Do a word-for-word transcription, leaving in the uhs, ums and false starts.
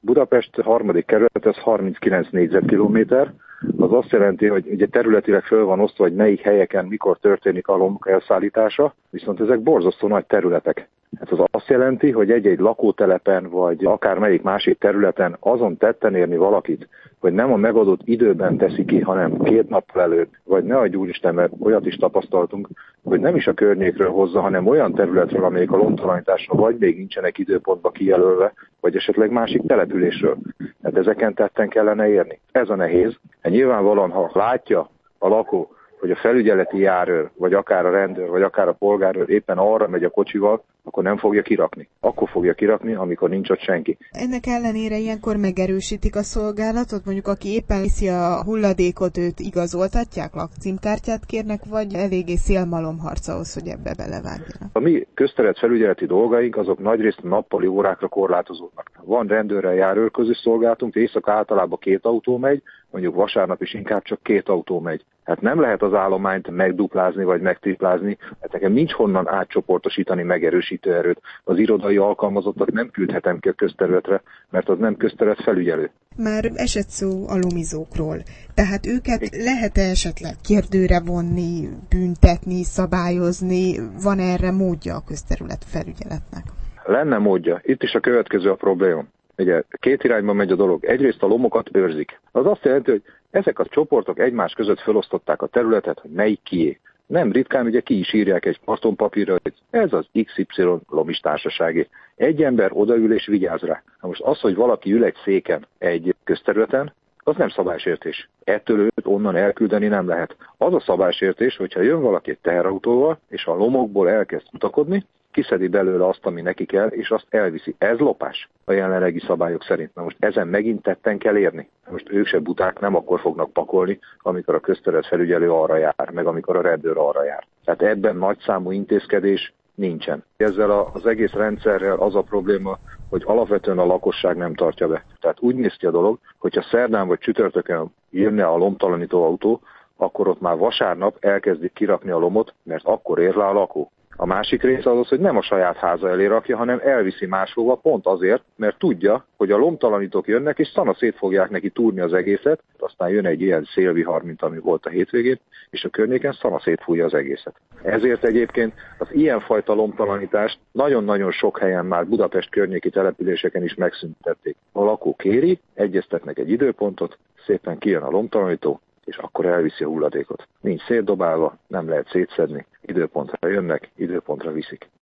Budapest harmadik kerület, ez harminckilenc négyzetkilométer, az azt jelenti, hogy ugye területileg föl van osztva, hogy melyik helyeken mikor történik a lombok elszállítása, viszont ezek borzasztó nagy területek. Hát az azt jelenti, hogy egy-egy lakótelepen, vagy akár melyik másik területen azon tetten érni valakit, hogy nem a megadott időben teszi ki, hanem két nappal előtt, vagy ne adj úristen, mert olyat is tapasztaltunk, hogy nem is a környékről hozza, hanem olyan területről, amelyik a lomtalanításra vagy még nincsenek időpontba kijelölve, vagy esetleg másik településről. Hát ezeken tetten kellene érni. Ez a nehéz. Hát nyilvánvalóan, ha látja a lakó, hogy a felügyeleti járőr, vagy akár a rendőr, vagy akár a polgárőr éppen arra megy a kocsival, akkor nem fogja kirakni. Akkor fogja kirakni, amikor nincs ott senki. Ennek ellenére ilyenkor megerősítik a szolgálatot, mondjuk aki éppen viszi a hulladékot, őt igazoltatják, lakcímkártyát kérnek, vagy eléggé szélmalomharc ahhoz, hogy ebbe belevágjanak? A mi közterület felügyeleti dolgaink azok nagyrészt nappali órákra korlátozódnak. Van rendőrrel járőr közös szolgálatunk, éjszaka általában két autó megy, mondjuk vasárnap is inkább csak két autó megy. Hát nem lehet az állományt megduplázni vagy megtriplázni, hát nekem nincs honnan átcsoportosítani megerősítő erőt. Az irodai alkalmazottat nem küldhetem ki a közterületre, mert az nem közterület felügyelő. Már esett szó a lomizókról, tehát őket lehet-e esetleg kérdőre vonni, büntetni, szabályozni, van erre módja a közterület felügyeletnek? Lenne módja. Itt is a következő a probléma. Ugye két irányba megy a dolog. Egyrészt a lomokat őrzik. Az azt jelenti, hogy ezek a csoportok egymás között felosztották a területet, hogy melyik kié. Nem ritkán ugye ki is írják egy kartonpapírra, hogy ez az iksz ipszilon lomis társaságé. Egy ember odaül és vigyáz rá. Na most az, hogy valaki ül egy széken egy közterületen, az nem szabálysértés. Ettől őt onnan elküldeni nem lehet. Az a szabálysértés, hogyha jön valaki egy teherautóval, és a lomokból elkezd kutakodni, kiszedi belőle azt, ami neki kell, és azt elviszi. Ez lopás a jelenlegi szabályok szerint. Na most ezen megint tetten kell érni. Most ők se buták, nem akkor fognak pakolni, amikor a közterület felügyelő arra jár, meg amikor a rendőr arra jár. Tehát ebben nagyszámú intézkedés nincsen. Ezzel az egész rendszerrel az a probléma, hogy alapvetően a lakosság nem tartja be. Tehát úgy néz ki a dolog, hogyha szerdán vagy csütörtökön jönne a lomtalanító autó, akkor ott már vasárnap elkezdik kirakni a lomot, mert akkor ér rá a lakó. A másik része az az, hogy nem a saját háza elé rakja, hanem elviszi máshova, pont azért, mert tudja, hogy a lomtalanítók jönnek, és szana szét fogják neki túrni az egészet, aztán jön egy ilyen szélvihar, mint ami volt a hétvégén, és a környéken szana szétfújja az egészet. Ezért egyébként az ilyenfajta lomtalanítást nagyon-nagyon sok helyen már Budapest környéki településeken is megszüntették. A lakó kéri, egyeztetnek egy időpontot, szépen kijön a lomtalanító, és akkor elviszi a hulladékot. Nincs szétdobálva, nem lehet szétszedni, időpontra jönnek, időpontra viszik.